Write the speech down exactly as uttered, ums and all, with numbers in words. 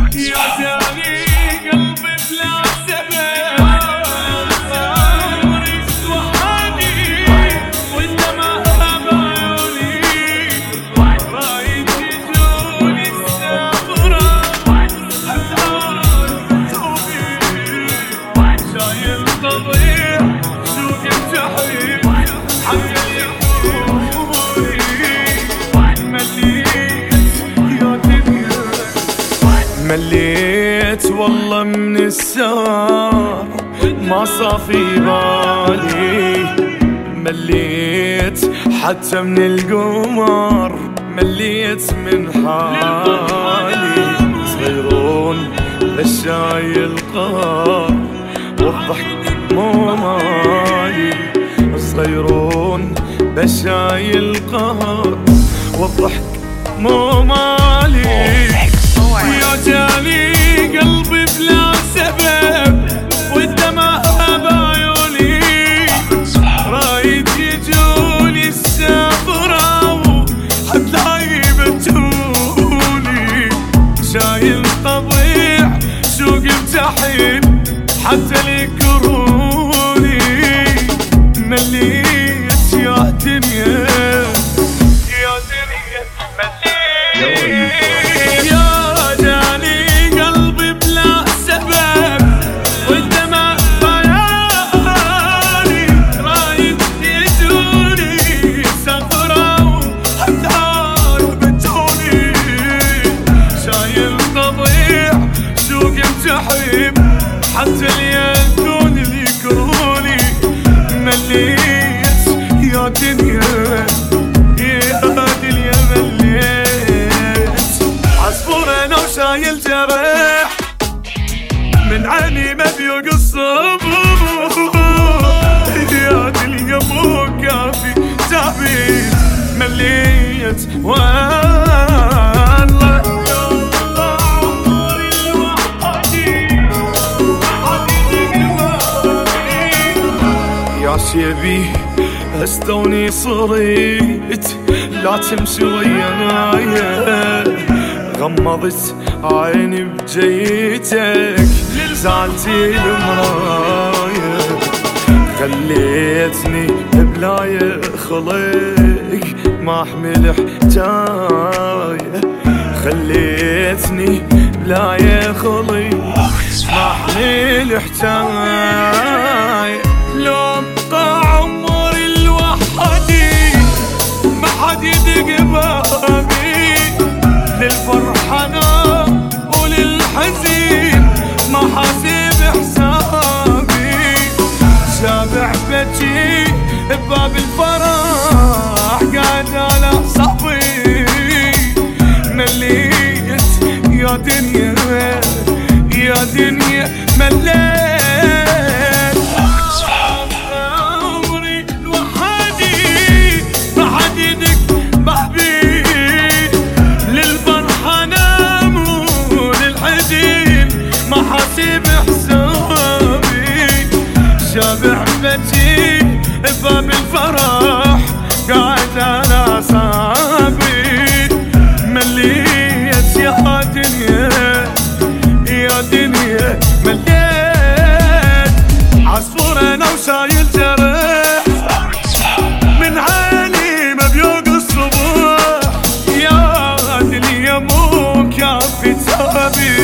يا جاني قلبي بلا سبب وحدي وانت ما بعيوني رايد تجوني السفرة توبي شايل طبيع سوق الجحيم حتى يحبوني مليت والله من السهر ما صافي بالي مليت حتى من القمر مليت من حالي صغيرون للشاي القهر والضحك مو مالي صغيرون بالشاي القهر والضحك مو مالي يا جاني قلبي بلا سبب والدمع بعيوني رايد يجوني السفرة حتى يبتوني شايل طبيع سوق بجحيم حتى يكرهوني مليت يا دنيا يا دنيا مليت حتى اليدون اللي يكرهوني مليت يا دنيا يا دنيا مليت عصفور انا وشايل جرح من عيني ما بيقص يا دنيا مو كافي تعبير مليت شيبي استوني صريت لا تمشي وياي غمضت عيني بجيتك زعلتي المرايا خليتني بلاي خلق ما احمل حجايه خليتني بلاي خلق ما احمل حجايه لو ابقى عمري لوحدي ما حد يدق بابي للفرحة انا وللحزين ما حاسب حسابي شابع بجي بباب الفرح قاعد على صبي مليت يا دنيا يا دنيا مليت شابع بجي بباب الفرح قاعد على صابي مليت يا دنيا يا دنيا مليت عصفور انا وشايل جرح من عيني ما بيوقف الصبح يا دنيا مو كافي تعبي